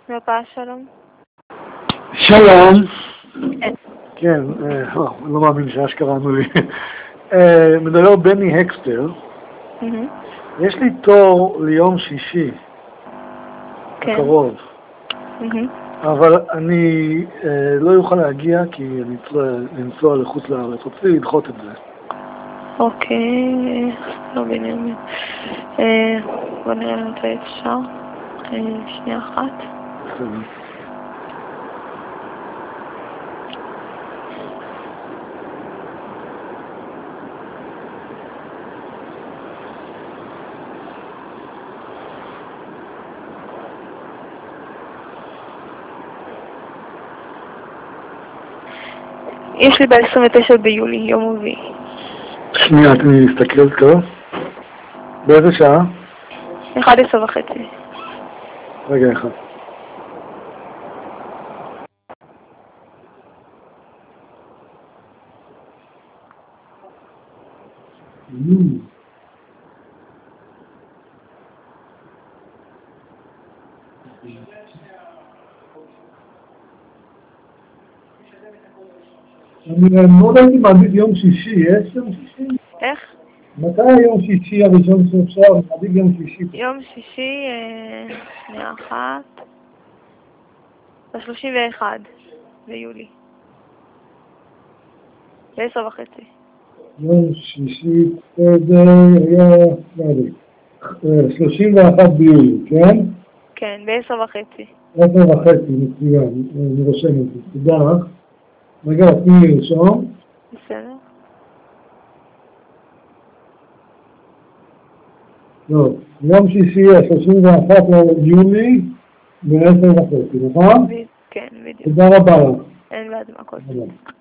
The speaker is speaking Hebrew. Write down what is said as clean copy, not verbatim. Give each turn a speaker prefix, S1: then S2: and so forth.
S1: מרפאה שלום.
S2: שלום. כן, אני לא מאמין שאשכרה ענו לי. מדבר בני הקסטר. יש לי תור ליום שישי הקרוב, אבל אני לא יוכל להגיע כי אני לנסוע לחוץ לארץ. רציתי לדחות את זה.
S1: אוקיי, לא בנימין. בוא נראה מתי אפשר. שנייה אחת.
S2: בסדר.
S1: יש לי ב-29 ביולי, יום רביעי.
S2: שנייה, אני אסתכל טוב. באיזה שעה?
S1: 11:30.
S2: רגע אחד. אני מאוד הייתי מעדיף יום שישי, יש יום שישי?
S1: איך?
S2: מתי היום שישי הראשון שאפשר? מעדיף יום שישי.
S1: יום שישי, שנייה אחת. ב-31 ביולי. ב-10:30.
S2: יום שישי, בסדר, היה 31 ביולי, כן?
S1: כן, ב-10:30.
S2: 10:30, מצוין, אני רושם את זה, תודה לך. רגע, תני לי לרשום.
S1: בסדר.
S2: טוב, יום שישי, 31 ביולי, ב-10:30, נכון?
S1: כן, בדיוק.
S2: תודה רבה לך.
S1: אין בעד מה קודם.